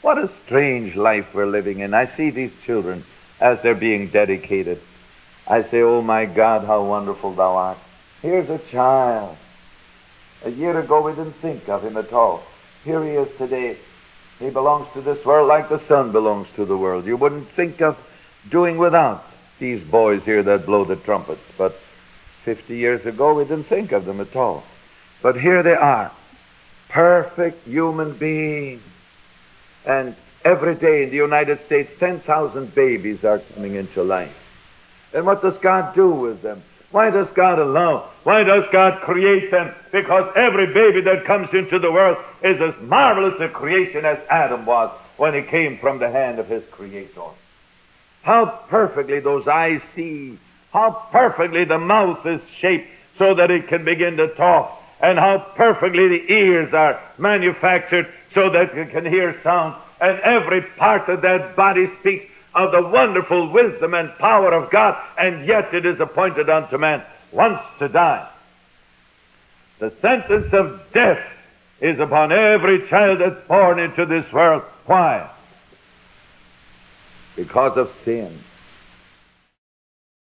What a strange life we're living in. I see these children as they're being dedicated. I say, oh my God, how wonderful thou art. Here's a child. A year ago we didn't think of him at all. Here he is today. He belongs to this world like the sun belongs to the world. You wouldn't think of doing without these boys here that blow the trumpets. But 50 years ago we didn't think of them at all. But here they are, perfect human beings. And every day in the United States, 10,000 babies are coming into life. And what does God do with them? Why does God allow? Why does God create them? Because every baby that comes into the world is as marvelous a creation as Adam was when he came from the hand of his Creator. How perfectly those eyes see. How perfectly the mouth is shaped so that it can begin to talk. And how perfectly the ears are manufactured so that it can hear sound. And every part of that body speaks of the wonderful wisdom and power of God, and yet it is appointed unto man once to die. The sentence of death is upon every child that's born into this world. Why? Because of sin.